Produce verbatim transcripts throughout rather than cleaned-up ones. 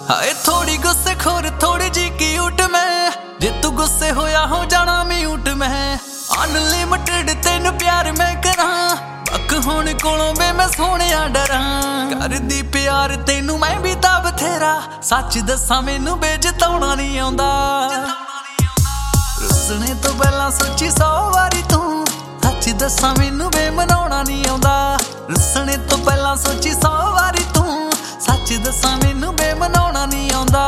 हाए थोड़ी गुस्से खोर थोड़ी जी क्यूट मैं, जे तू गुस्से होया हो जाना म्यूट मैं। अनलिमिटेड तेन प्यार मैं करा, पक होने कोलों वे मैं सोने डरा। कर दी प्यार तेनू मैं भी ता बथेरा, सच दसा मैनू बेजताउणा नहीं आउंदा। रुसने तो पहला सोची सौ वारी तू, सच दसा मैनू वे मनाउणा नहीं आउंदा। रुसने तो पहला सोची सौ वारी तू, सच दसा मैनू वे मनाउणा नहीं आउंदा।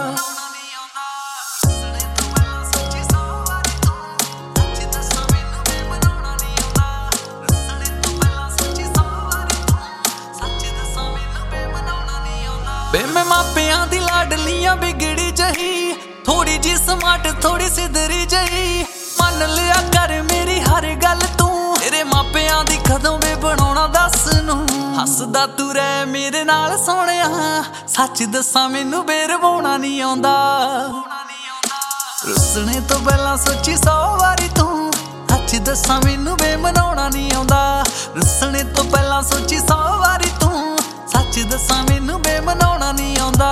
वे मैं मापियां दी लाडलियां बिगड़ी जही, थोड़ी जी स्मार्ट थोड़ी सिधरी जही। मन लिया कर मेरी हर गल तू, तेरे मापियां दी कदों वे बनाउणा दस नू। हसदा तू रह मेरे नाल सोहणिया, सच दसा मैनू बेरवाउणा नहीं आउंदा। रुसने तो पहला सोची सौ वारी तू, सच दसा मैनू वे मनाउणा नहीं आउंदा। रुसने तो पहला सोची सौ वारी तू, सच दसा मैनू वे मनाउणा नहीं आउंदा।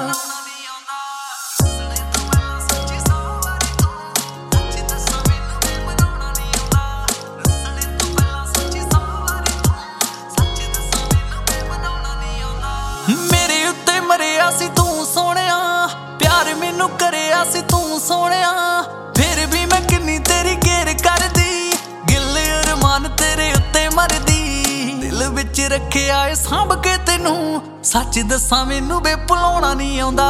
मेरे उत्ते मरिया सी तू सोहणिया, प्यार मैनू करिया सी तू सोहणिया। फिर भी मैं किन्नी तेरी केयर करदी, गिले अरमान तेरे उत्ते मरदी। दिल विच रखिया ए सांभ के तेनू, सच दसा मैनू वे भुलाउणा नहीं आउंदा।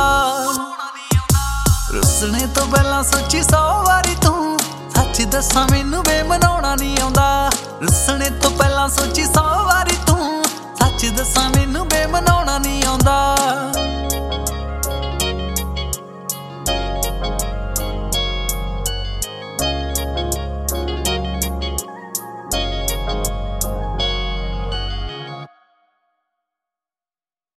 रुसने तो पहला सोची सौ वारी तू, सच दसा मैनू वे मनाउणा नहीं आउंदा। रुसने तो पहला सोची सौ वारी तू, सच दसा मैनू वे मनाउणा नहीं आउंदा।